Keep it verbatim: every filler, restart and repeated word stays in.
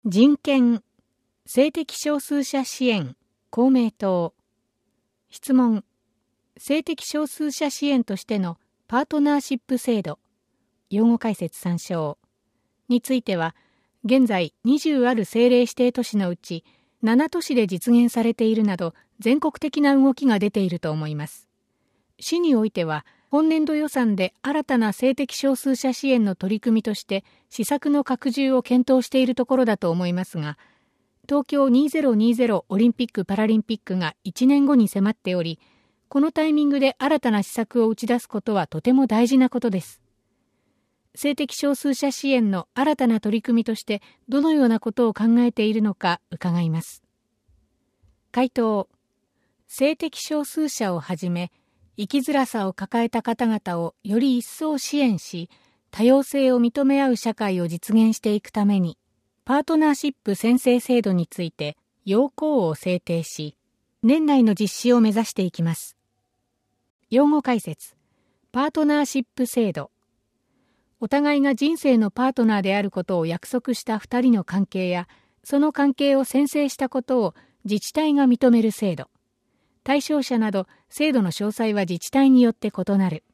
人権、性的少数者支援、公明党。質問、性的少数者支援としてのパートナーシップ制度、用語解説参照については、現在にじゅうある政令指定都市のうちなな都市で実現されているなど、全国的な動きが出ていると思います。市においては、本年度予算で新たな性的少数者支援の取り組みとして施策の拡充を検討しているところだと思いますが、東京にせんにじゅうオリンピック・パラリンピックがいちねんごに迫っており、このタイミングで新たな施策を打ち出すことはとても大事なことです。性的少数者支援の新たな取り組みとしてどのようなことを考えているのか伺います。回答、性的少数者をはじめ、生きづらさを抱えた方々をより一層支援し、多様性を認め合う社会を実現していくために、パートナーシップ宣誓制度について要項を制定し、年内の実施を目指していきます。用語解説、パートナーシップ制度。お互いが人生のパートナーであることを約束した二人の関係や、その関係を宣誓したことを自治体が認める制度。対象者など制度の詳細は自治体によって異なる。